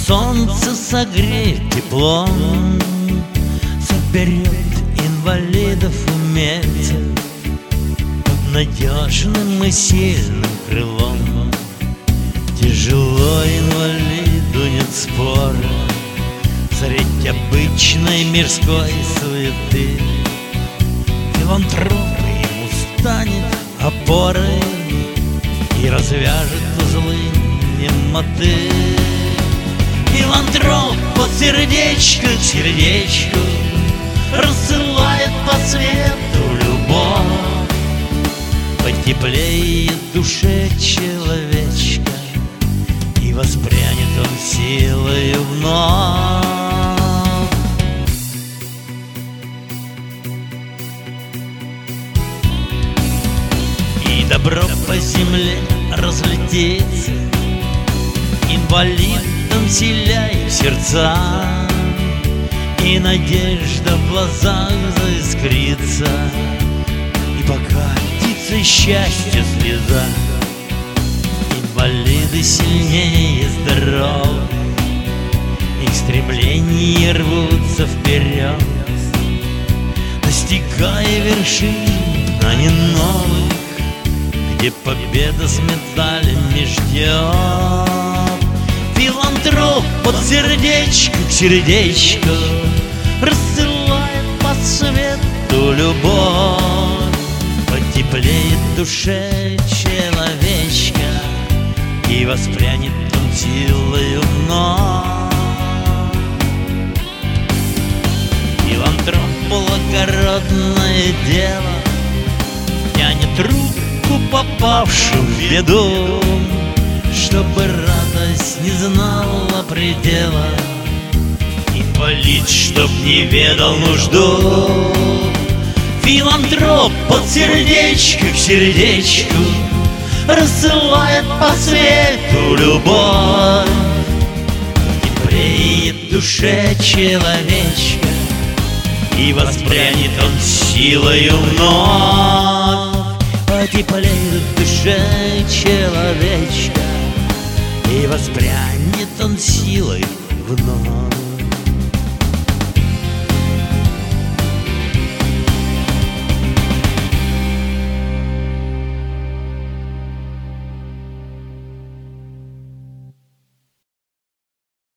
солнце согреет теплом, соберет инвалидов умельцев под надежным и сильным крылом. Тяжело инвалиду, нет спора, средь обычной мирской суеты. Филантроп ему станет опорой и развяжет узлы немоты. Филантроп под сердечко к сердечку рассылает по свету любовь. Потеплеет душе человечка, и воспрянет он силою вновь. И добро по земле разлетится, инвалидом вселяя в сердца, и надежда в глазах заискрится, и покатится счастье слеза. Инвалиды сильнее здоровы, их стремления рвутся вперед, достигая вершин, а не новых, где победа с медалями ждет. Филантроп под сердечко к сердечку рассылает по свету любовь. Потеплеет в душе человечка, и воспрянет он силою вновь. Филантроп благородное дело тянет руку попавшим в беду, чтобы радость не знала предела, инвалид, чтоб не ведал нужду. Филантроп под сердечко к сердечку рассылает по свету любовь. Теплеет в душе человечка, и воспрянет он силою вновь. Потеплеет в душе человечка, и воспрянет он силой вновь.